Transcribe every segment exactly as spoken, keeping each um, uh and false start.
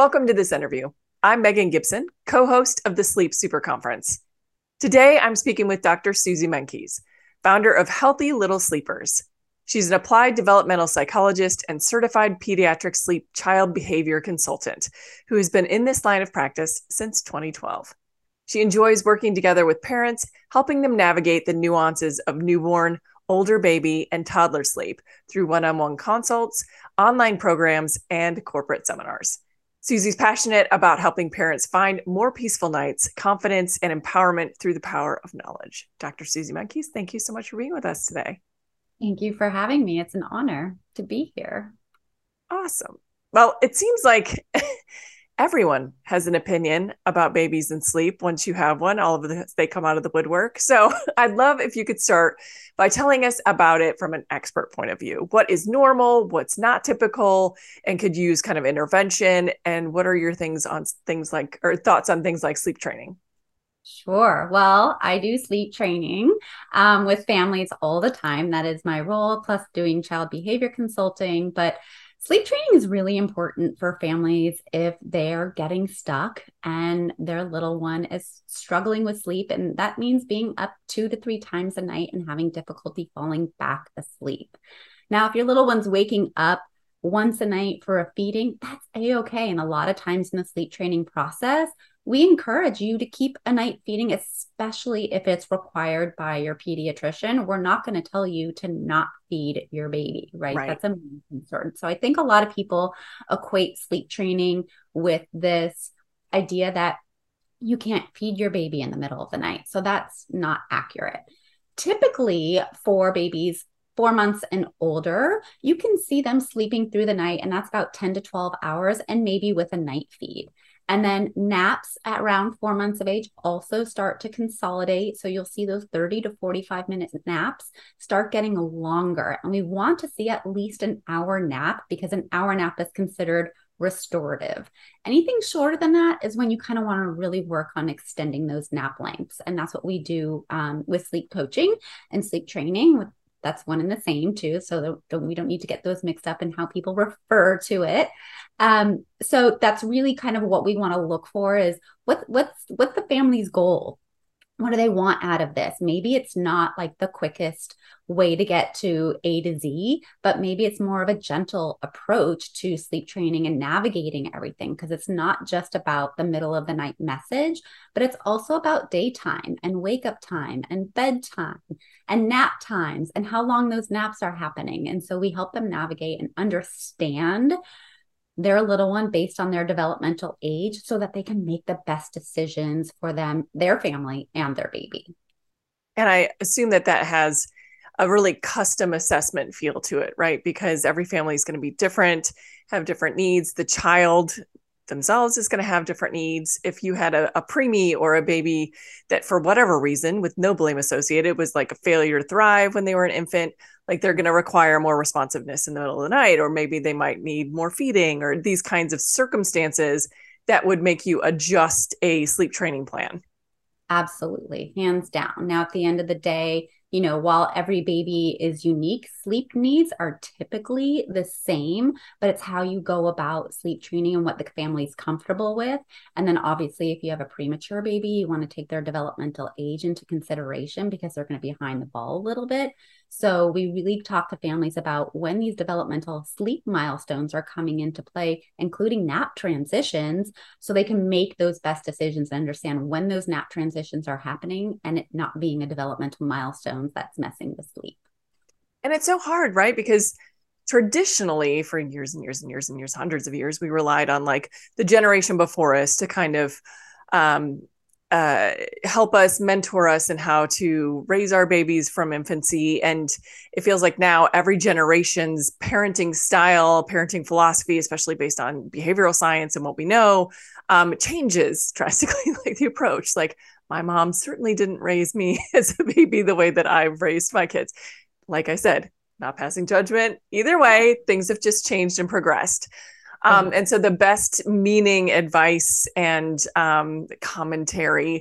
Welcome to this interview. I'm Megan Gibson, co-host of the Sleep Super Conference. Today, I'm speaking with Doctor Susie Menkes, founder of Healthy Little Sleepers. She's an applied developmental psychologist and certified pediatric sleep child behavior consultant who has been in this line of practice since twenty twelve. She enjoys working together with parents, helping them navigate the nuances of newborn, older baby, and toddler sleep through one-on-one consults, online programs, and corporate seminars. Susie's passionate about helping parents find more peaceful nights, confidence, and empowerment through the power of knowledge. Doctor Susie Menkes, thank you so much for being with us today. Thank you for having me. It's an honor to be here. Awesome. Well, it seems like everyone has an opinion about babies and sleep. Once you have one, all of the, they come out of the woodwork. So I'd love if you could start by telling us about it from an expert point of view. What is normal? What's not typical? And could you use kind of intervention? And what are your things on things like, or thoughts on things like sleep training? Sure. Well, I do sleep training um, with families all the time. That is my role, plus doing child behavior consulting. But sleep training is really important for families if they're getting stuck and their little one is struggling with sleep. And that means being up two to three times a night and having difficulty falling back asleep. Now, if your little one's waking up once a night for a feeding, that's a-okay. And a lot of times in the sleep training process, we encourage you to keep a night feeding, especially if it's required by your pediatrician. We're not going to tell you to not feed your baby, right? Right. That's a main concern. So I think a lot of people equate sleep training with this idea that you can't feed your baby in the middle of the night. So that's not accurate. Typically, for babies four months and older, you can see them sleeping through the night, and that's about ten to twelve hours, and maybe with a night feed. And then naps at around four months of age also start to consolidate. So you'll see those thirty to forty-five minute naps start getting longer. And we want to see at least an hour nap because an hour nap is considered restorative. Anything shorter than that is when you kind of want to really work on extending those nap lengths. And that's what we do um, with sleep coaching and sleep training. With That's one and the same too. So that, that we don't need to get those mixed up in how people refer to it. Um, so that's really kind of what we want to look for is what, what's, what's the family's goal? What do they want out of this? Maybe it's not like the quickest way to get to A to Z, but maybe it's more of a gentle approach to sleep training and navigating everything, because it's not just about the middle of the night message, but it's also about daytime and wake up time and bedtime and nap times and how long those naps are happening. And so we help them navigate and understand their little one based on their developmental age so that they can make the best decisions for them, their family, and their baby. And I assume that that has a really custom assessment feel to it, right? Because every family is going to be different, have different needs. The child themselves is going to have different needs. If you had a, a preemie or a baby that for whatever reason, with no blame associated, was like a failure to thrive when they were an infant, like they're going to require more responsiveness in the middle of the night, or maybe they might need more feeding, or these kinds of circumstances that would make you adjust a sleep training plan. Absolutely, hands down. Now, at the end of the day, you know, while every baby is unique, sleep needs are typically the same, but it's how you go about sleep training and what the family's comfortable with. And then obviously, if you have a premature baby, you want to take their developmental age into consideration because they're going to be behind the ball a little bit. So we really talk to families about when these developmental sleep milestones are coming into play, including nap transitions, so they can make those best decisions and understand when those nap transitions are happening and it not being a developmental milestone that's messing with sleep. And it's so hard, right? Because traditionally, for years and years and years and years, hundreds of years, we relied on like the generation before us to kind of um, uh, help us, mentor us in how to raise our babies from infancy. And it feels like now every generation's parenting style, parenting philosophy, especially based on behavioral science and what we know, um, changes drastically, like the approach. Like my mom certainly didn't raise me as a baby the way that I've raised my kids. Like I said, not passing judgment. Either way, things have just changed and progressed. Um, and so the best meaning, advice, and um, commentary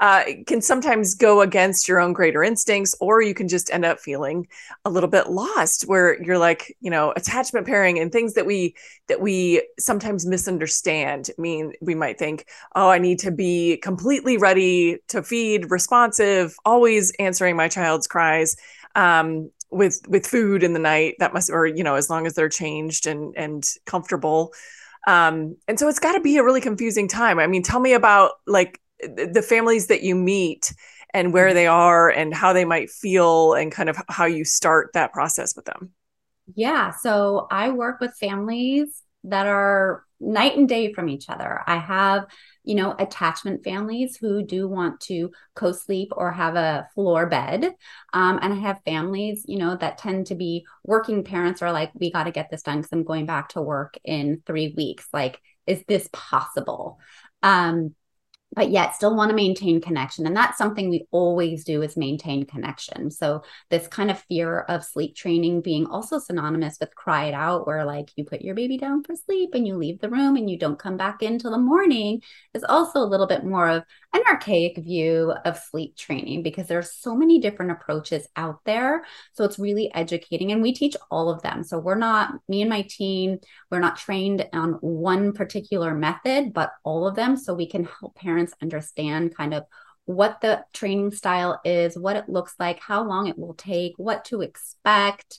uh, can sometimes go against your own greater instincts, or you can just end up feeling a little bit lost where you're like, you know, attachment pairing and things that we that we sometimes misunderstand. I mean, we might think, oh, I need to be completely ready to feed, responsive, always answering my child's cries. Um, with with food in the night, that must, or you know, as long as they're changed and and comfortable. Um, and so it's got to be a really confusing time. I mean, tell me about like the families that you meet and where they are and how they might feel and kind of how you start that process with them. Yeah. So I work with families that are night and day from each other. I have, you know, attachment families who do want to co-sleep or have a floor bed. Um, and I have families, you know, that tend to be working parents are like, we got to get this done because I'm going back to work in three weeks. Like, is this possible? Um, but yet still want to maintain connection. And that's something we always do is maintain connection. So this kind of fear of sleep training being also synonymous with cry it out, where like you put your baby down for sleep and you leave the room and you don't come back in till the morning, is also a little bit more of an archaic view of sleep training because there's so many different approaches out there. So it's really educating and we teach all of them. So we're not, me and my team, we're not trained on one particular method, but all of them. So we can help parents understand kind of what the training style is, what it looks like, how long it will take, what to expect,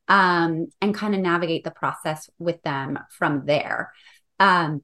um, and kind of navigate the process with them from there. Um,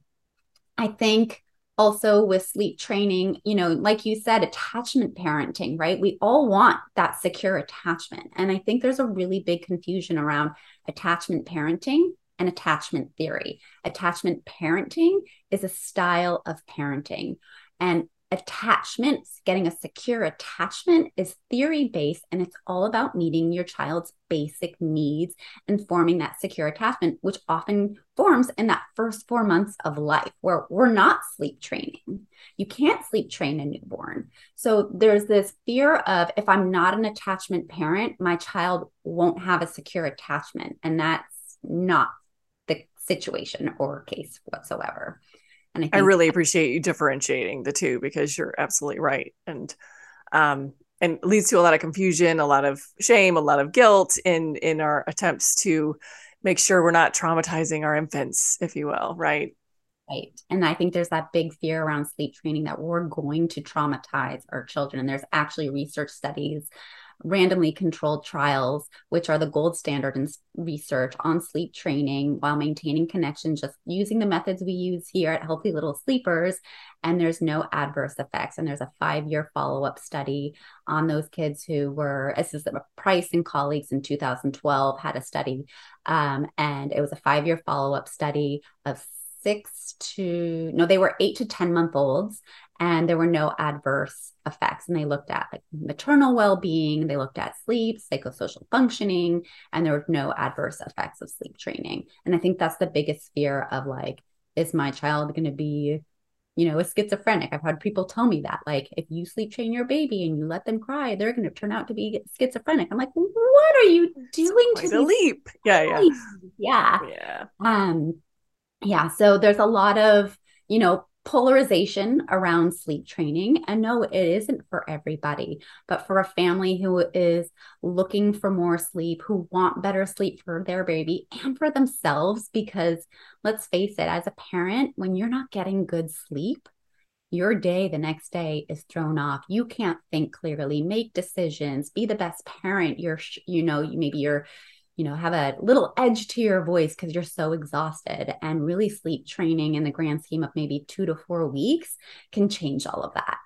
I think also with sleep training, you know, like you said, attachment parenting, right? We all want that secure attachment. And I think there's a really big confusion around attachment parenting and attachment theory. Attachment parenting is a style of parenting. And attachments, getting a secure attachment is theory based and it's all about meeting your child's basic needs and forming that secure attachment, which often forms in that first four months of life where we're not sleep training. You can't sleep train a newborn. So there's this fear of if I'm not an attachment parent, my child won't have a secure attachment. And that's not the situation or case whatsoever. And I, think I really appreciate you differentiating the two because you're absolutely right. And um, and leads to a lot of confusion, a lot of shame, a lot of guilt in in our attempts to make sure we're not traumatizing our infants, if you will, right? Right. And I think there's that big fear around sleep training that we're going to traumatize our children. And there's actually research studies, randomly controlled trials, which are the gold standard in research on sleep training while maintaining connection, just using the methods we use here at Healthy Little Sleepers. And there's no adverse effects. And there's a five-year follow-up study on those kids who were, this is Price and colleagues in two thousand twelve had a study. Um, and it was a five-year follow-up study of six to, no, they were eight to ten month olds. And there were no adverse effects. And they looked at like maternal well-being, they looked at sleep, psychosocial functioning, and there were no adverse effects of sleep training. And I think that's the biggest fear of like, is my child going to be, you know, a schizophrenic? I've had people tell me that, like, if you sleep train your baby and you let them cry, they're going to turn out to be schizophrenic. I'm like, what are you doing to the leap? Yeah, yeah. Yeah. Yeah. Um, yeah. So there's a lot of, you know, polarization around sleep training. And no, it isn't for everybody, but for a family who is looking for more sleep, who want better sleep for their baby and for themselves, because let's face it, as a parent, when you're not getting good sleep, your day the next day is thrown off. You can't think clearly, make decisions, be the best parent. You're, you know, maybe you're, you know, have a little edge to your voice because you're so exhausted. And really sleep training in the grand scheme of maybe two to four weeks can change all of that.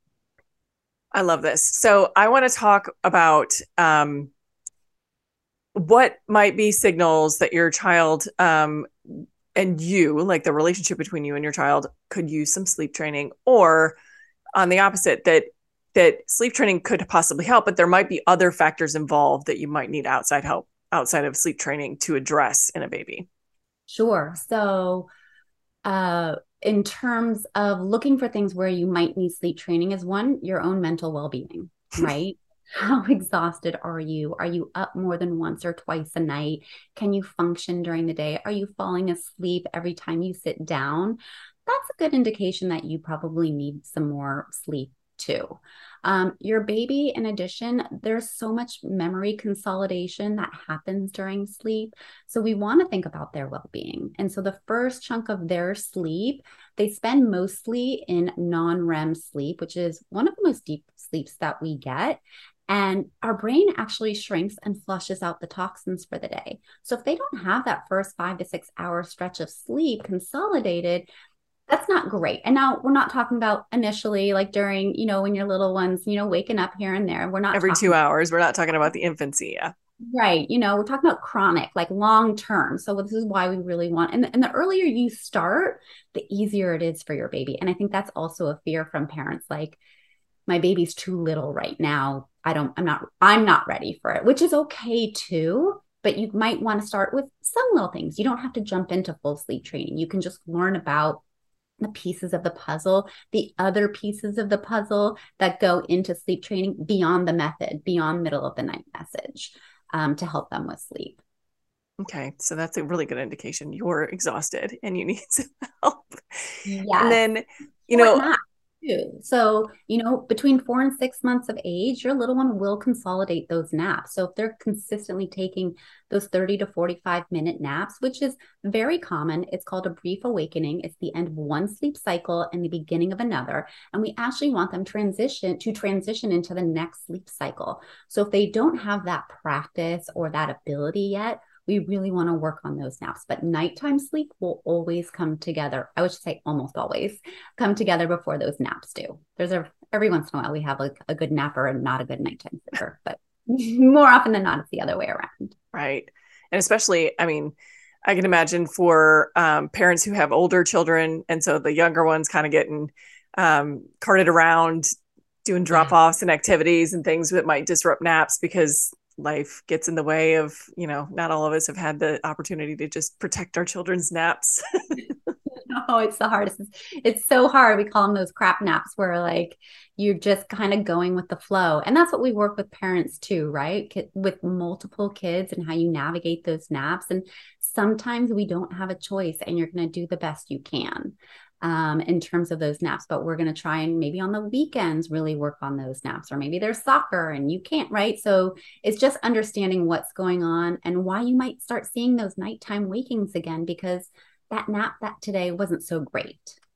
I love this. So I want to talk about um, what might be signals that your child um, and you, like the relationship between you and your child, could use some sleep training, or on the opposite, that that sleep training could possibly help, but there might be other factors involved that you might need outside help outside of sleep training to address in a baby. Sure. So uh, in terms of looking for things where you might need sleep training is one, your own mental well-being, right? How exhausted are you? Are you up more than once or twice a night? Can you function during the day? Are you falling asleep every time you sit down? That's a good indication that you probably need some more sleep too. Um, your baby, in addition, there's so much memory consolidation that happens during sleep. So we want to think about their well-being. And so the first chunk of their sleep, they spend mostly in non-R E M sleep, which is one of the most deep sleeps that we get. And our brain actually shrinks and flushes out the toxins for the day. So if they don't have that first five to six hour stretch of sleep consolidated, that's not great. And now we're not talking about initially, like during, you know, when your little ones, you know, waking up here and there. We're not every talking, two hours. We're not talking about the infancy. Yeah. right. You know, we're talking about chronic, like long term. So this is why we really want, and, and the earlier you start, the easier it is for your baby. And I think that's also a fear from parents. Like, my baby's too little right now. I don't, I'm not, I'm not ready for it, which is okay too. But you might want to start with some little things. You don't have to jump into full sleep training. You can just learn about the pieces of the puzzle, the other pieces of the puzzle that go into sleep training beyond the method, beyond middle of the night message, um, to help them with sleep. Okay. So that's a really good indication you're exhausted and you need some help. Yes. And then, you Short know, nap too. So, you know, between four and six months of age, your little one will consolidate those naps. So if they're consistently taking those thirty to forty-five minute naps, which is very common, it's called a brief awakening. It's the end of one sleep cycle and the beginning of another. And we actually want them transition to transition into the next sleep cycle. So if they don't have that practice or that ability yet, we really want to work on those naps. But nighttime sleep will always come together. I would say almost always come together before those naps do. There's a, every once in a while we have like a good napper and not a good nighttime sleeper, but more often than not, it's the other way around. Right. And especially, I mean, I can imagine for um, parents who have older children. And so the younger ones kind of getting um, carted around, doing drop offs yeah. and activities and things that might disrupt naps because life gets in the way of, you know, not all of us have had the opportunity to just protect our children's naps. Oh, it's the hardest. It's so hard. We call them those crap naps where like you're just kind of going with the flow. And that's what we work with parents too, right? With multiple kids and how you navigate those naps. And sometimes we don't have a choice and you're going to do the best you can. Um, in terms of those naps, but we're going to try and maybe on the weekends really work on those naps, or maybe there's soccer and you can't, right? So it's just understanding what's going on and why you might start seeing those nighttime wakings again, because that nap that today wasn't so great.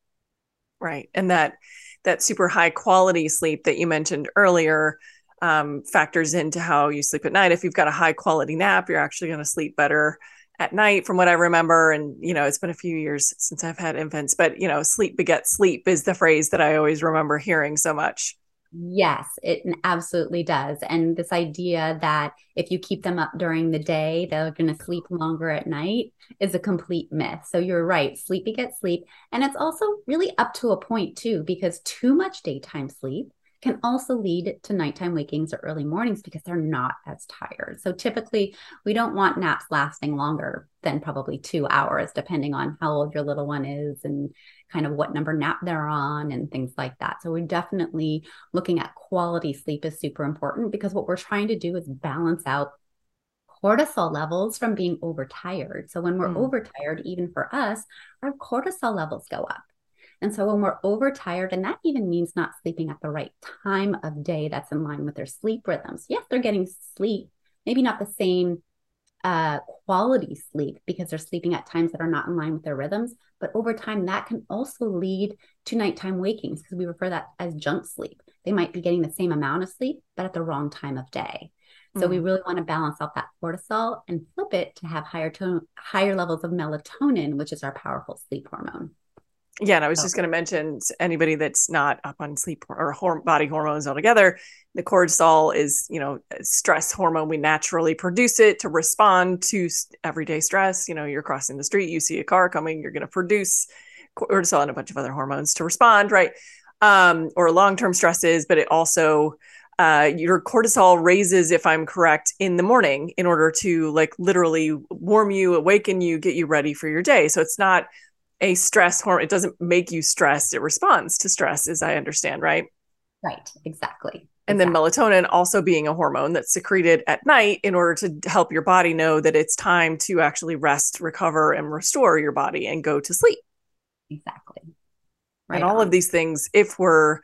Right. And that, that super high quality sleep that you mentioned earlier um, factors into how you sleep at night. If you've got a high quality nap, you're actually going to sleep better at night from what I remember. And, you know, it's been a few years since I've had infants, but, you know, sleep begets sleep is the phrase that I always remember hearing so much. Yes, it absolutely does. And this idea that if you keep them up during the day, they're going to sleep longer at night is a complete myth. So you're right. Sleep begets sleep. And it's also really up to a point too, because too much daytime sleep can also lead to nighttime wakings or early mornings because they're not as tired. So typically we don't want naps lasting longer than probably two hours, depending on how old your little one is and kind of what number nap they're on and things like that. So we're definitely looking at quality sleep is super important because what we're trying to do is balance out cortisol levels from being overtired. So when we're mm. overtired, even for us, our cortisol levels go up. And so when we're overtired, and that even means not sleeping at the right time of day that's in line with their sleep rhythms. Yes, they're getting sleep, maybe not the same uh, quality sleep because they're sleeping at times that are not in line with their rhythms. But over time, that can also lead to nighttime wakings because we refer that as junk sleep. They might be getting the same amount of sleep, but at the wrong time of day. So mm. we really want to balance out that cortisol and flip it to have higher tone, higher levels of melatonin, which is our powerful sleep hormone. Yeah, and I was just going to mention to anybody that's not up on sleep or hor- body hormones altogether, the cortisol is, you know, a stress hormone. We naturally produce it to respond to everyday stress. You know, you're crossing the street, you see a car coming, you're going to produce cortisol and a bunch of other hormones to respond, right? Um, or long-term stresses, but it also, uh, your cortisol raises, if I'm correct, in the morning in order to like literally warm you, awaken you, get you ready for your day. So it's not a stress hormone. It doesn't make you stressed. It responds to stress, as I understand, right? Right. Exactly. And exactly. then melatonin also being a hormone that's secreted at night in order to help your body know that it's time to actually rest, recover, and restore your body and go to sleep. Exactly. Right and all on. of these things, if we're,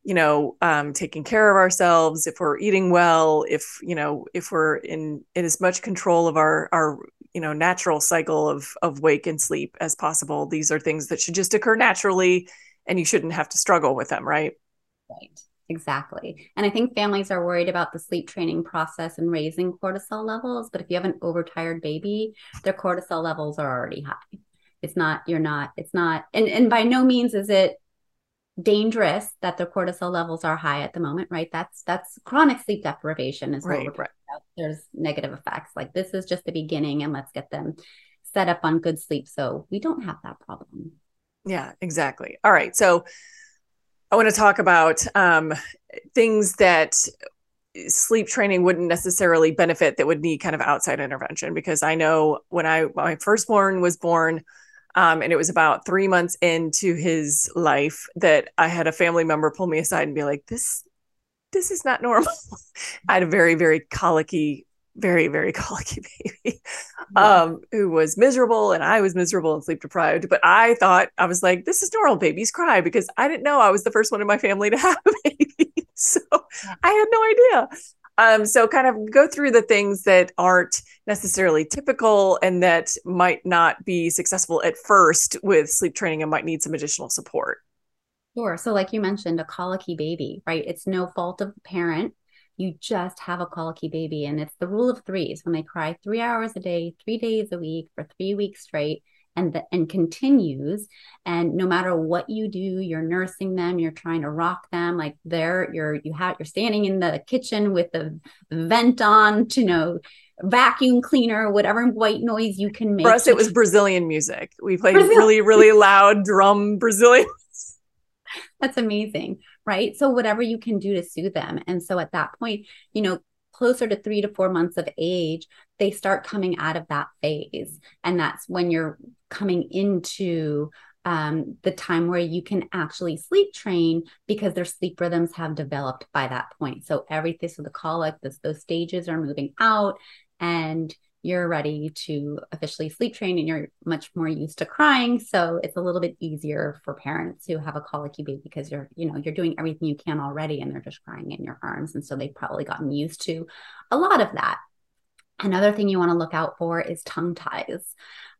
you know, um, taking care of ourselves, if we're eating well, if, you know, if we're in, in as much control of our, our, you know, natural cycle of, of wake and sleep as possible. These are things that should just occur naturally, and you shouldn't have to struggle with them, right? Right. Exactly. And I think families are worried about the sleep training process and raising cortisol levels. But if you have an overtired baby, their cortisol levels are already high. It's not, you're not, it's not, and, and by no means is it dangerous that the cortisol levels are high at the moment, right? That's that's chronic sleep deprivation is what right, we're talking right. about. There's negative effects. Like this is just the beginning, and let's get them set up on good sleep so we don't have that problem. Yeah, exactly. All right. So I want to talk about um, things that sleep training wouldn't necessarily benefit that would need kind of outside intervention, because I know when I my firstborn was born, um, and it was about three months into his life that I had a family member pull me aside and be like, this this is not normal. I had a very, very colicky, very, very colicky baby, Yeah. um, who was miserable, and I was miserable and sleep deprived. But I thought, I was like, this is normal. Babies cry, because I didn't know I was the first one in my family to have a baby. So Yeah. I had no idea. Um, so kind of go through the things that aren't necessarily typical and that might not be successful at first with sleep training and might need some additional support. Sure. So, like you mentioned, a colicky baby, right? It's no fault of the parent. You just have a colicky baby. And it's the rule of threes. When they cry three hours a day, three days a week for three weeks straight, and the, and continues. And no matter what you do, you're nursing them, you're trying to rock them. Like they're you're you have you're standing in the kitchen with the vent on to, you know, vacuum cleaner, whatever white noise you can For make us, it to was Brazilian music. We played Brazil. really, really loud drum Brazilian. That's amazing, right? So whatever you can do to soothe them. And so at that point, you know, closer to three to four months of age, they start coming out of that phase. And that's when you're coming into um, the time where you can actually sleep train, because their sleep rhythms have developed by that point. So everything, so the colic, this, those stages are moving out, and you're ready to officially sleep train, and you're much more used to crying. So it's a little bit easier for parents who have a colicky baby, because you're, you know, you're doing everything you can already, and they're just crying in your arms. And so they've probably gotten used to a lot of that. Another thing you want to look out for is tongue ties.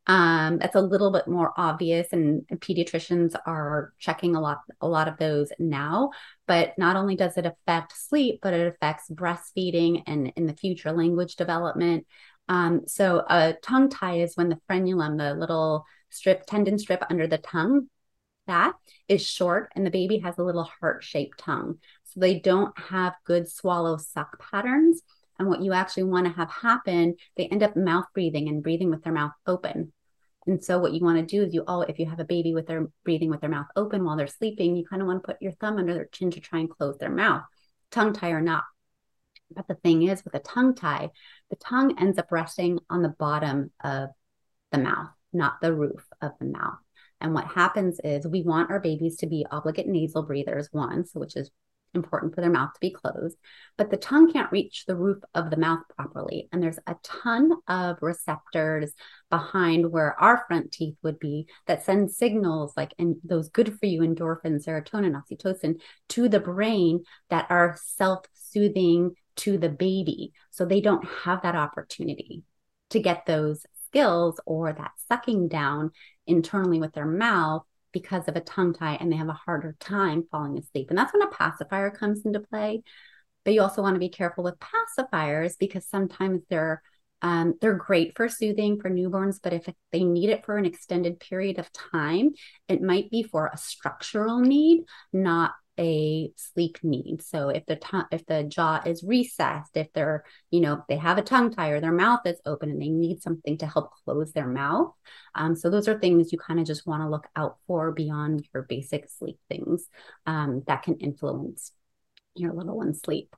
Um, that's a little bit more obvious, and pediatricians are checking a lot, a lot of those now. But not only does it affect sleep, but it affects breastfeeding and in the future language development. Um, so a tongue tie is when the frenulum, the little strip, tendon strip under the tongue, that is short, and the baby has a little heart-shaped tongue. So they don't have good swallow suck patterns. And what you actually want to have happen, they end up mouth breathing and breathing with their mouth open. And so what you want to do is you all, if you have a baby with their breathing with their mouth open while they're sleeping, you kind of want to put your thumb under their chin to try and close their mouth, tongue tie or not. But the thing is, with a tongue tie, the tongue ends up resting on the bottom of the mouth, not the roof of the mouth. And what happens is we want our babies to be obligate nasal breathers, one, so which is important for their mouth to be closed, but the tongue can't reach the roof of the mouth properly. And there's a ton of receptors behind where our front teeth would be that send signals like, and those good for you endorphins, serotonin, oxytocin to the brain that are self-soothing to the baby. So they don't have that opportunity to get those skills or that sucking down internally with their mouth because of a tongue tie, and they have a harder time falling asleep. And that's when a pacifier comes into play. But you also want to be careful with pacifiers, because sometimes they're um, they're great for soothing for newborns, but if they need it for an extended period of time, it might be for a structural need, not a sleep need. So if the tongue, if the jaw is recessed, if they're, you know, they have a tongue tie or their mouth is open and they need something to help close their mouth. Um, so those are things you kind of just want to look out for beyond your basic sleep things um, that can influence your little one's sleep.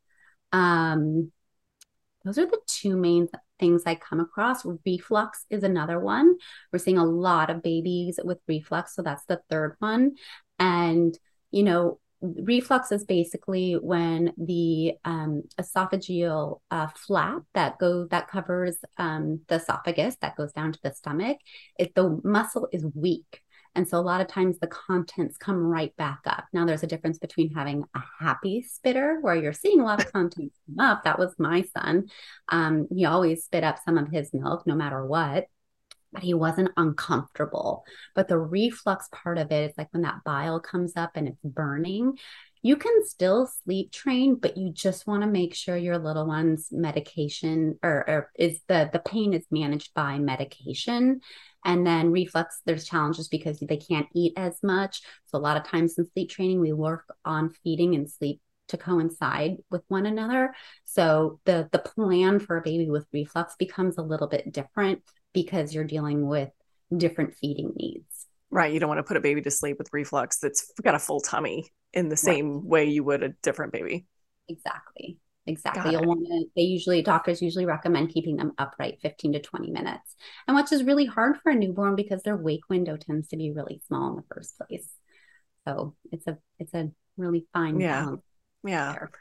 Um, those are the two main th- things I come across. Reflux is another one. We're seeing a lot of babies with reflux. So that's the third one. And, you know, reflux is basically when the um, esophageal uh, flap that goes that covers um, the esophagus that goes down to the stomach, if the muscle is weak. And so a lot of times the contents come right back up. Now there's a difference between having a happy spitter where you're seeing a lot of content come up. That was my son. Um, he always spit up some of his milk no matter what, but he wasn't uncomfortable. But the reflux part of it is like when that bile comes up and it's burning, you can still sleep train, but you just want to make sure your little one's medication or, or is the, the pain is managed by medication. And then reflux, there's challenges because they can't eat as much. So a lot of times in sleep training, we work on feeding and sleep to coincide with one another. So the the plan for a baby with reflux becomes a little bit different because you're dealing with different feeding needs. Right. You don't want to put a baby to sleep with reflux that's got a full tummy in the same right. way you would a different baby. Exactly. Exactly. You'll want to, they usually, doctors usually recommend keeping them upright fifteen to twenty minutes. And which is really hard for a newborn because their wake window tends to be really small in the first place. So it's a, it's a really fine yeah. balance. Yeah. There.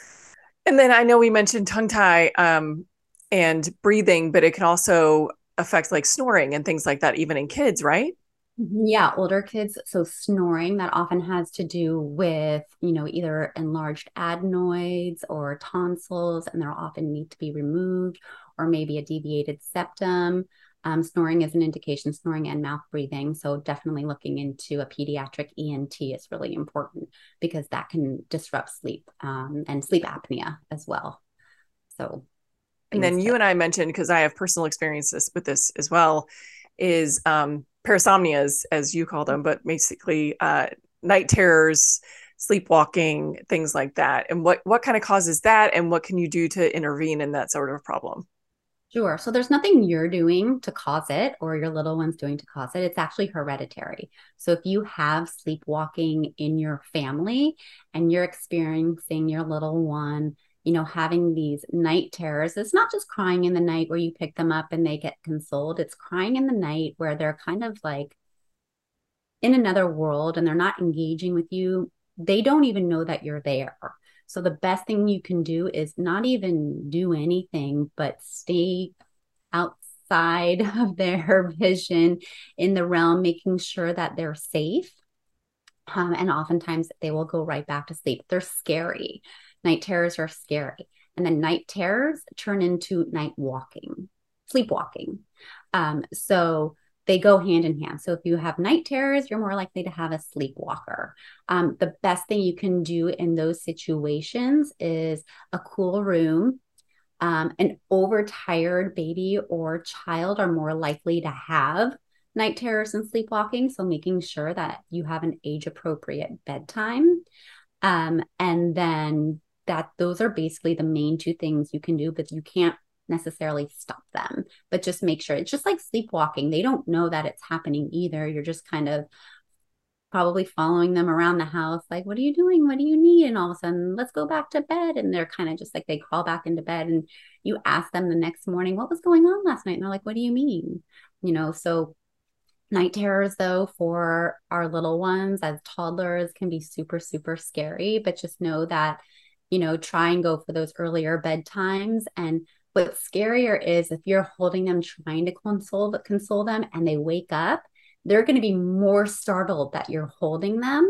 And then I know we mentioned tongue tie um, and breathing, but it can also affect like snoring and things like that, even in kids, right? Yeah, older kids. So snoring, that often has to do with, you know, either enlarged adenoids or tonsils, and they'll often need to be removed, or maybe a deviated septum. Um, snoring is an indication, snoring and mouth breathing. So definitely looking into a pediatric E N T is really important because that can disrupt sleep um, and sleep apnea as well. So, and then you to- and I mentioned, because I have personal experiences with this as well, is um, parasomnias, as you call them, but basically uh, night terrors, sleepwalking, things like that. And what, what kind of causes that? And what can you do to intervene in that sort of problem? Sure. So there's nothing you're doing to cause it or your little one's doing to cause it. It's actually hereditary. So if you have sleepwalking in your family and you're experiencing your little one, you know, having these night terrors, it's not just crying in the night where you pick them up and they get consoled. It's crying in the night where they're kind of like in another world and they're not engaging with you. They don't even know that you're there. So the best thing you can do is not even do anything, but stay outside of their vision in the realm, making sure that they're safe. Um, and oftentimes they will go right back to sleep. They're scary. Night terrors are scary. And then night terrors turn into night walking, sleepwalking. Um, so they go hand in hand. So if you have night terrors, you're more likely to have a sleepwalker. Um, the best thing you can do in those situations is a cool room. Um, an overtired baby or child are more likely to have night terrors and sleepwalking. So making sure that you have an age appropriate bedtime. Um, and then that those are basically the main two things you can do, but you can't necessarily stop them, but just make sure. It's just like sleepwalking. They don't know that it's happening either. You're just kind of probably following them around the house, like, what are you doing? What do you need? And all of a sudden, let's go back to bed. And they're kind of just like, they crawl back into bed and you ask them the next morning, what was going on last night? And they're like, what do you mean? You know, so night terrors, though, for our little ones as toddlers can be super, super scary, but just know that, you know, try and go for those earlier bedtimes. And what's scarier is if you're holding them, trying to console, console them and they wake up, they're going to be more startled that you're holding them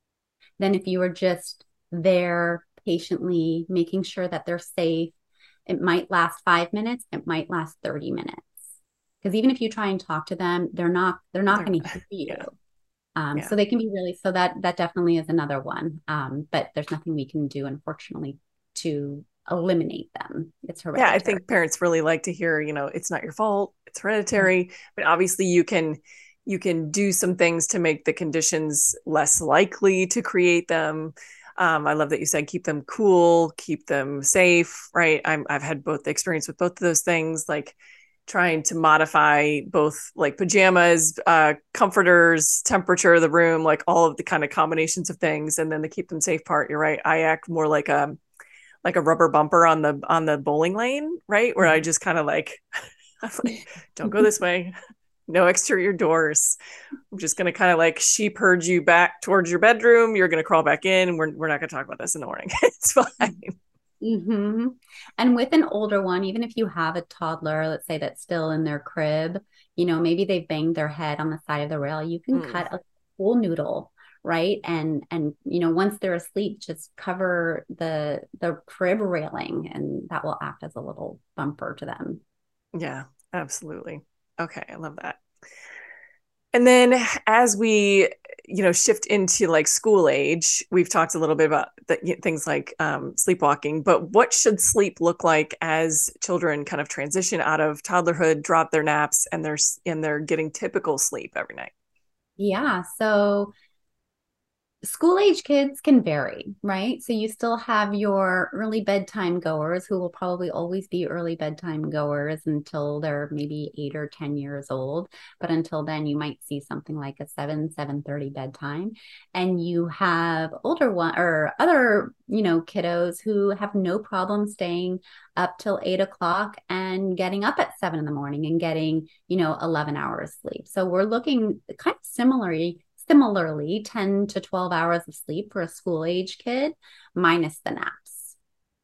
than if you were just there patiently making sure that they're safe. It might last five minutes. It might last thirty minutes. Because even if you try and talk to them, they're not, they're not going to hear you. Yeah. Um, yeah. So they can be really, so that, that definitely is another one. Um, but there's nothing we can do, unfortunately, to eliminate them. It's hereditary. Yeah, I think parents really like to hear, you know, it's not your fault, it's hereditary, mm-hmm. but obviously you can you can do some things to make the conditions less likely to create them. Um, I love that you said keep them cool, keep them safe, right? I'm, I've had both the experience with both of those things, like trying to modify both like pajamas, uh, comforters, temperature of the room, like all of the kind of combinations of things. And then the keep them safe part, you're right. I act more like a like a rubber bumper on the on the bowling lane, right? Where I just kind of like, like, don't go this way. No exterior doors. I'm just going to kind of like sheep herd you back towards your bedroom. You're going to crawl back in and we're, we're not going to talk about this in the morning. It's fine. Mm-hmm. And with an older one, even if you have a toddler, let's say that's still in their crib, you know, maybe they've banged their head on the side of the rail, you can Mm. cut a pool noodle, right? And and you know, once they're asleep, just cover the the crib railing, and that will act as a little bumper to them. Yeah, absolutely. Okay, I love that. And then as we, you know, shift into like school age, we've talked a little bit about the, things like um, sleepwalking, but what should sleep look like as children kind of transition out of toddlerhood, drop their naps, and they're and they're getting typical sleep every night? Yeah. So school age kids can vary, right? So you still have your early bedtime goers who will probably always be early bedtime goers until they're maybe eight or ten years old. But until then, you might see something like a seven, seven thirty bedtime. And you have older one or other, you know, kiddos who have no problem staying up till eight o'clock and getting up at seven in the morning and getting, you know, eleven hours sleep. So we're looking kind of similarly Similarly, ten to twelve hours of sleep for a school age kid, minus the naps.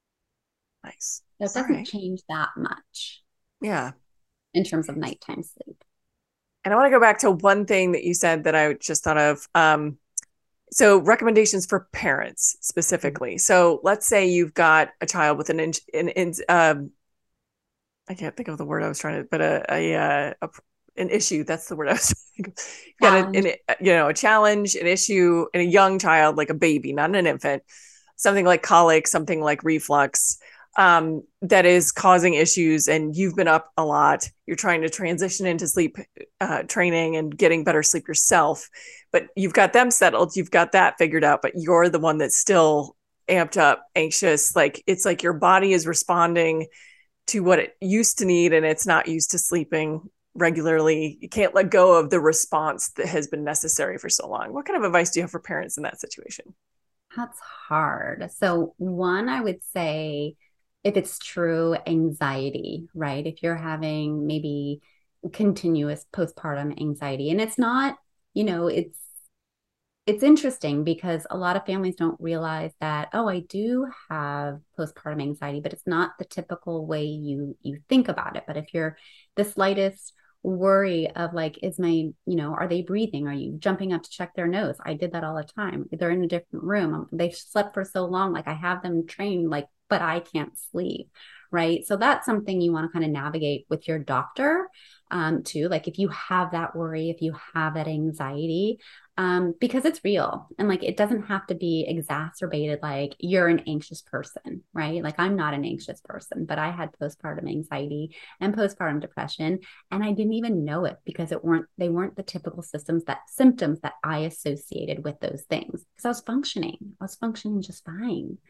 Nice. So it All doesn't right. change that much Yeah. in terms of nighttime sleep. And I want to go back to one thing that you said that I just thought of. Um, so recommendations for parents specifically. So let's say you've got a child with an, in, an, in, um, I can't think of the word I was trying to, but a, a, uh, a an issue. That's the word I was thinking of. You've got a, Challenge. an, you know, a challenge, an issue in a young child, like a baby, not an infant, something like colic, something like reflux, um, that is causing issues. And you've been up a lot. You're trying to transition into sleep uh, training and getting better sleep yourself, but you've got them settled. You've got that figured out, but you're the one that's still amped up, anxious. Like it's like your body is responding to what it used to need and it's not used to sleeping regularly. You can't let go of the response that has been necessary for so long. What kind of advice do you have for parents in that situation? That's hard. So, one, I would say if it's true anxiety, right? If you're having maybe continuous postpartum anxiety, and it's not, you know, it's it's interesting because a lot of families don't realize that, oh, I do have postpartum anxiety, but it's not the typical way you you think about it. But if you're the slightest worry of like, is my, you know, are they breathing? Are you jumping up to check their nose? I did that all the time. They're in a different room. They've slept for so long, like I have them trained, like, but I can't sleep. Right. So that's something you want to kind of navigate with your doctor um, too. Like if you have that worry, if you have that anxiety, um, because it's real and like it doesn't have to be exacerbated like you're an anxious person, right? Like I'm not an anxious person, but I had postpartum anxiety and postpartum depression and I didn't even know it because it weren't they weren't the typical systems that symptoms that I associated with those things because I was functioning. I was functioning just fine.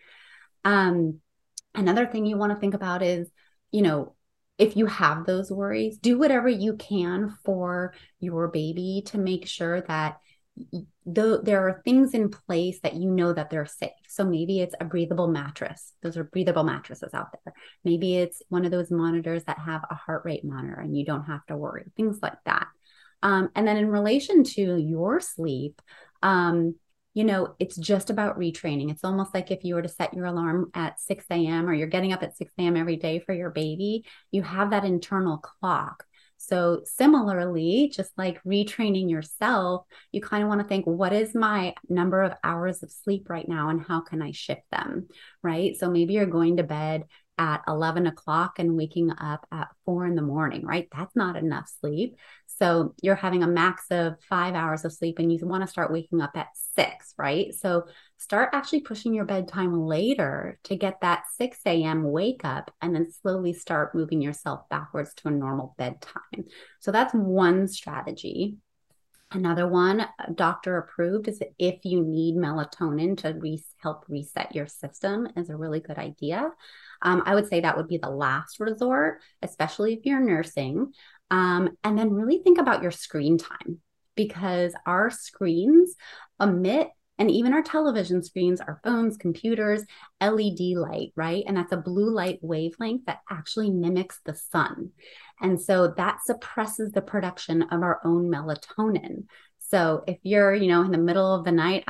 Um, another thing you want to think about is, you know, if you have those worries, do whatever you can for your baby to make sure that though there are things in place that you know that they're safe. So maybe it's a breathable mattress. Those are breathable mattresses out there. Maybe it's one of those monitors that have a heart rate monitor and you don't have to worry, things like that. Um, and then in relation to your sleep, um, you know, it's just about retraining. It's almost like if you were to set your alarm at six a.m. or you're getting up at six a.m. every day for your baby, you have that internal clock. So similarly, just like retraining yourself, you kind of want to think, what is my number of hours of sleep right now and how can I shift them, right? So maybe you're going to bed at eleven o'clock and waking up at four in the morning, right? That's not enough sleep. So you're having a max of five hours of sleep and you want to start waking up at six, right? So start actually pushing your bedtime later to get that six a.m. wake up and then slowly start moving yourself backwards to a normal bedtime. So that's one strategy. Another one, doctor approved, is if you need melatonin to re- help reset your system, is a really good idea. Um, I would say that would be the last resort, especially if you're nursing. Um, and then really think about your screen time because our screens emit, and even our television screens, our phones, computers, L E D light, right? And that's a blue light wavelength that actually mimics the sun. And so that suppresses the production of our own melatonin. So if you're, you know, in the middle of the night, I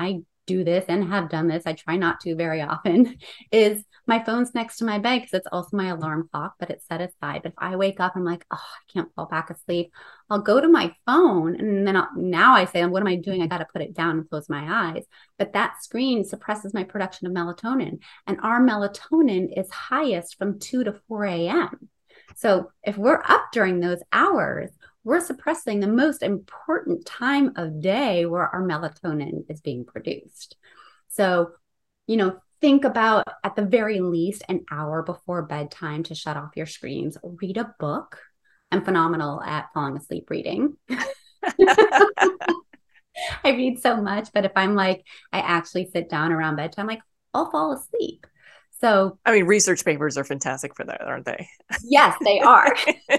do this and have done this, I try not to very often, is my phone's next to my bed because it's also my alarm clock, but it's set aside. But if I wake up, I'm like, oh, I can't fall back asleep. I'll go to my phone. And then I'll, now I say, what am I doing? I got to put it down and close my eyes. But that screen suppresses my production of melatonin. And our melatonin is highest from two to four a.m. So if we're up during those hours, we're suppressing the most important time of day where our melatonin is being produced. So, you know, think about at the very least an hour before bedtime to shut off your screens. Read a book. I'm phenomenal at falling asleep reading. I read so much, but if I'm like, I actually sit down around bedtime, like I'll fall asleep. So, I mean, research papers are fantastic for that, aren't they? Yes, they are.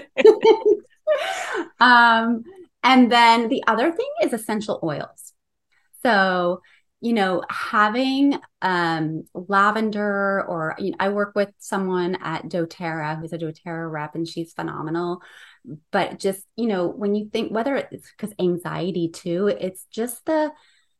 um, and then the other thing is essential oils. So, you know, having um, lavender, or you know, I work with someone at doTERRA who's a doTERRA rep, and she's phenomenal. But just, you know, when you think, whether it's because anxiety too, it's just the,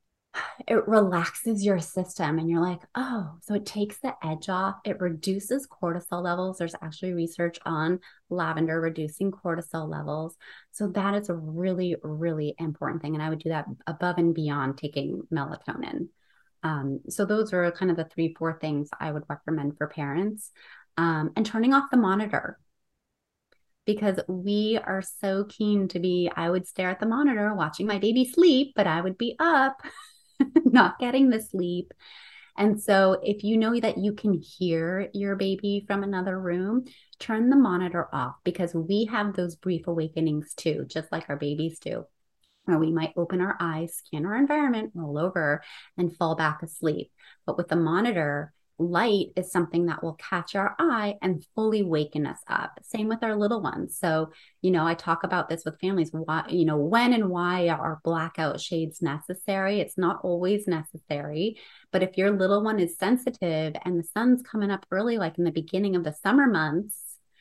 it relaxes your system and you're like, oh, so it takes the edge off. It reduces cortisol levels. There's actually research on lavender reducing cortisol levels. So that is a really, really important thing. And I would do that above and beyond taking melatonin. Um, so those are kind of the three, four things I would recommend for parents. Um, and turning off the monitor. Because we are so keen to be, I would stare at the monitor watching my baby sleep, but I would be up not getting the sleep. And so if you know that you can hear your baby from another room, turn the monitor off, because we have those brief awakenings too, just like our babies do, where we might open our eyes, scan our environment, roll over, and fall back asleep. But with the monitor, light is something that will catch our eye and fully waken us up. Same with our little ones. So, you know, I talk about this with families, why, you know, when and why are blackout shades necessary? It's not always necessary, but if your little one is sensitive and the sun's coming up early, like in the beginning of the summer months,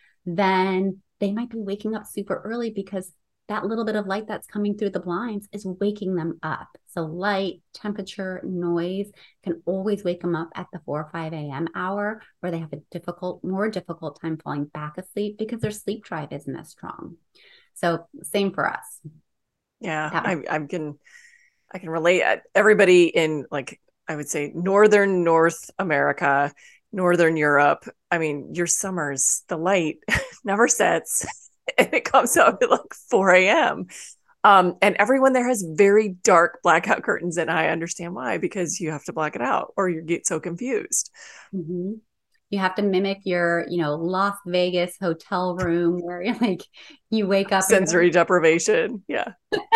then they might be waking up super early because that little bit of light that's coming through the blinds is waking them up. So light, temperature, noise can always wake them up at the four or five a.m. hour, where they have a difficult, more difficult time falling back asleep because their sleep drive isn't as strong. So same for us. Yeah, was- I, I can, I can relate. Everybody in, like, I would say Northern North America, Northern Europe. I mean, your summers, the light never sets. And it comes out at like four a.m. Um, and everyone there has very dark blackout curtains. And I understand why, because you have to black it out or you get so confused. Mm-hmm. You have to mimic your, you know, Las Vegas hotel room where you're like, you wake up. Sensory like, deprivation. Yeah.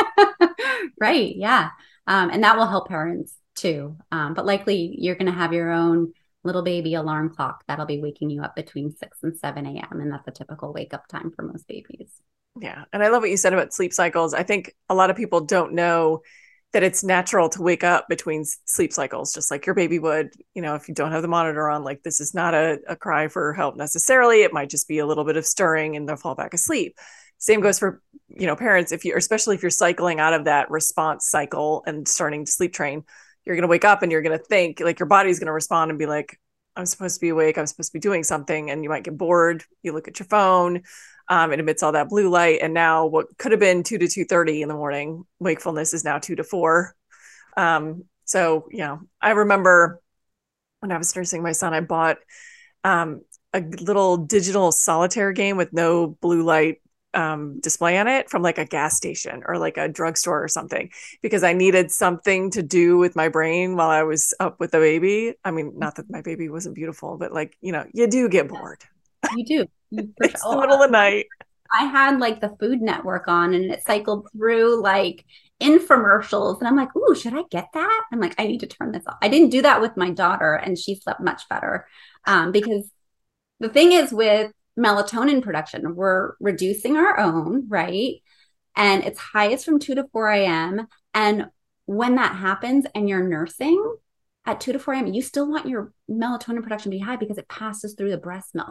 Right. Yeah. Um, and that will help parents too. Um, but likely you're going to have your own little baby alarm clock that'll be waking you up between six and seven a.m. And that's a typical wake up time for most babies. Yeah. And I love what you said about sleep cycles. I think a lot of people don't know that it's natural to wake up between sleep cycles, just like your baby would, you know, if you don't have the monitor on. Like, this is not a, a cry for help necessarily. It might just be a little bit of stirring and they'll fall back asleep. Same goes for, you know, parents. If you, especially if you're cycling out of that response cycle and starting to sleep train, you're going to wake up and you're going to think, like, your body's going to respond and be like, I'm supposed to be awake. I'm supposed to be doing something. And you might get bored. You look at your phone. Um, it emits all that blue light. And now what could have been two to two thirty in the morning, wakefulness is now two to four. Um, so, you know, I remember when I was nursing my son, I bought um, a little digital solitaire game with no blue light um, display on it from like a gas station or like a drugstore or something, because I needed something to do with my brain while I was up with the baby. I mean, not that my baby wasn't beautiful, but like, you know, you do get bored. You do. It's the middle of the night. I had like the Food Network on and it cycled through like infomercials. And I'm like, ooh, should I get that? I'm like, I need to turn this off. I didn't do that with my daughter and she slept much better. Um, because the thing is with melatonin production, we're reducing our own, right? And it's highest from two to four a.m. And when that happens and you're nursing at two to four a.m., you still want your melatonin production to be high because it passes through the breast milk.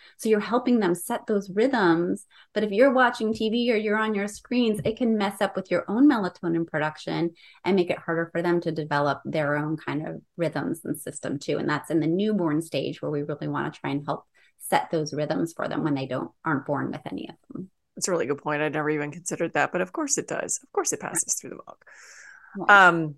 So you're helping them set those rhythms. But if you're watching T V or you're on your screens, it can mess up with your own melatonin production and make it harder for them to develop their own kind of rhythms and system too. And that's in the newborn stage where we really want to try and help set those rhythms for them when they don't aren't born with any of them. That's a really good point. I'd never even considered that, but of course it does. Of course it passes through the milk. Yeah. Um,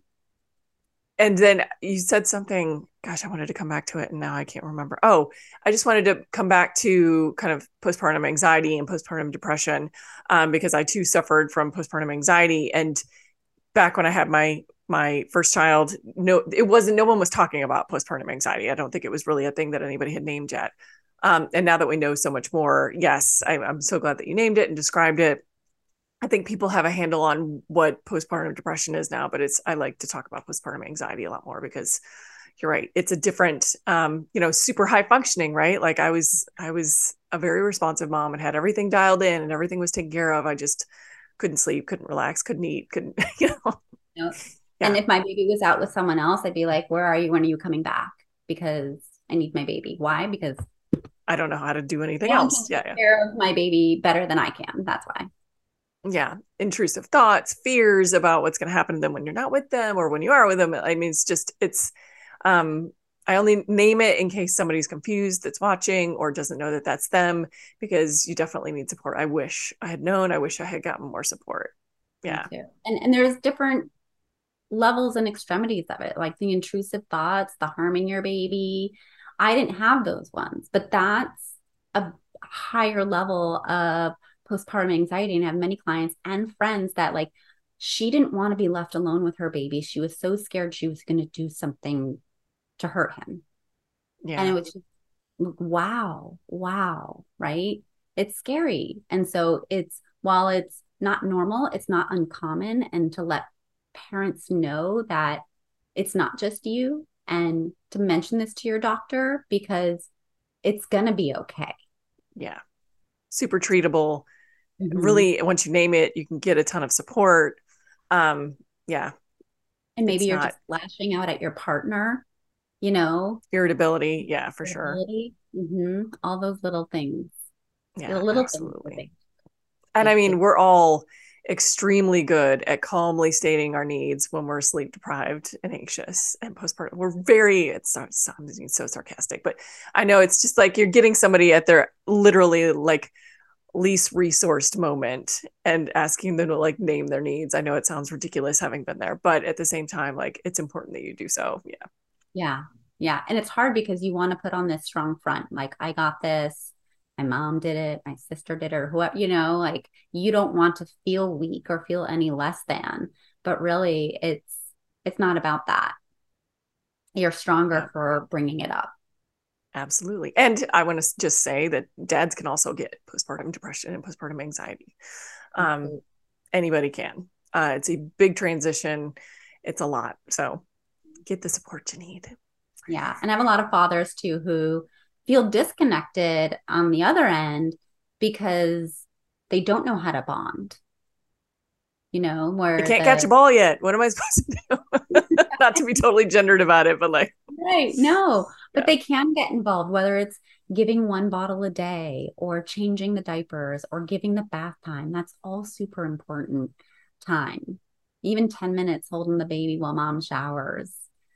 and then you said something, gosh, I wanted to come back to it and now I can't remember. Oh, I just wanted to come back to kind of postpartum anxiety and postpartum depression, um, because I too suffered from postpartum anxiety. And back when I had my my first child, no, it wasn't, no one was talking about postpartum anxiety. I don't think it was really a thing that anybody had named yet. Um, and now that we know so much more, yes, I, I'm so glad that you named it and described it. I think people have a handle on what postpartum depression is now, but it's, I like to talk about postpartum anxiety a lot more because you're right. It's a different, um, you know, super high functioning, right? Like I was, I was a very responsive mom and had everything dialed in and everything was taken care of. I just couldn't sleep, couldn't relax, couldn't eat, couldn't, you know. Nope. Yeah. And if my baby was out with someone else, I'd be like, where are you? When are you coming back? Because I need my baby. Why? Because I don't know how to do anything else. Yeah, yeah. Take care of my baby better than I can. That's why. Yeah. Intrusive thoughts, fears about what's going to happen to them when you're not with them or when you are with them. I mean, it's just, it's, um, I only name it in case somebody's confused that's watching or doesn't know that that's them, because you definitely need support. I wish I had known, I wish I had gotten more support. Yeah. And, and there's different levels and extremities of it, like the intrusive thoughts, the harming your baby. I didn't have those ones, but that's a higher level of postpartum anxiety. And I have many clients and friends that like, she didn't want to be left alone with her baby. She was so scared she was going to do something to hurt him. Yeah. And it was just, wow, wow, right? It's scary. And so it's, while it's not normal, it's not uncommon. And to let parents know that it's not just you, and to mention this to your doctor because it's going to be okay. Yeah. Super treatable. Mm-hmm. Really, once you name it, you can get a ton of support. Um, yeah. And maybe it's you're not... just lashing out at your partner, you know, irritability. Yeah, for irritability. Sure. Mm-hmm. All those little things. Yeah, little absolutely. Things. And I mean, we're all extremely good at calmly stating our needs when we're sleep deprived and anxious and postpartum. We're very, it's so, I'm being so sarcastic, but I know it's just like you're getting somebody at their literally like least resourced moment and asking them to like name their needs. I know it sounds ridiculous having been there, but at the same time, like it's important that you do so. Yeah. Yeah. Yeah. And it's hard because you want to put on this strong front. Like, I got this. My mom did it. My sister did it, or whoever, you know, like you don't want to feel weak or feel any less than, but really it's, it's not about that. You're stronger yeah. for bringing it up. Absolutely. And I want to just say that dads can also get postpartum depression and postpartum anxiety. Um, mm-hmm. Anybody can. Uh, it's a big transition. It's a lot. So get the support you need. Yeah. And I have a lot of fathers too who feel disconnected on the other end because they don't know how to bond. You know, where I can't the... catch a ball yet. What am I supposed to do? Not to be totally gendered about it, but like, right. No, but yeah. They can get involved, whether it's giving one bottle a day or changing the diapers or giving the bath time. That's all super important time. Even ten minutes holding the baby while mom showers.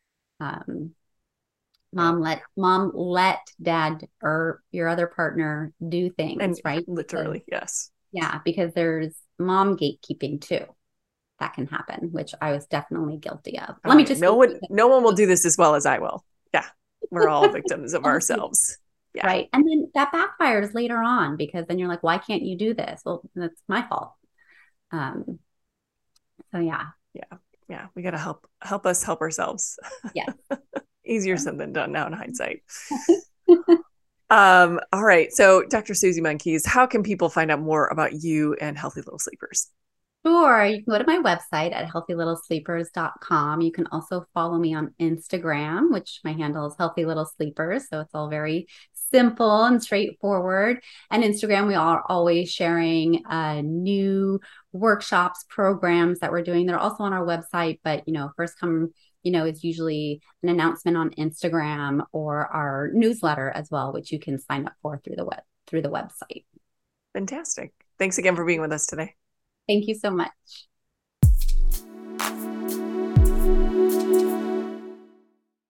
Um, mom yeah. let mom let dad or your other partner do things, and right? Literally, so, yes. Yeah, because there's mom gatekeeping too. That can happen, which I was definitely guilty of. Let oh, me just no one no one will do this as well as I will. Yeah. We're all victims of ourselves. Yeah. Right. And then that backfires later on because then you're like, why can't you do this? Well, that's my fault. Um so yeah. Yeah. Yeah. We gotta help help us help ourselves. Yes. Easier said than done now in hindsight. Um, all right. So Doctor Susie Monkeys, how can people find out more about you and Healthy Little Sleepers? Sure. You can go to my website at healthy little sleepers dot com. You can also follow me on Instagram, which my handle is Healthy Little Sleepers. So it's all very simple and straightforward. And Instagram, we are always sharing uh, new workshops, programs that we're doing. They're also on our website, but you know, first come, you know, is usually an announcement on Instagram or our newsletter as well, which you can sign up for through the web through the website. Fantastic. Thanks again for being with us today. Thank you so much.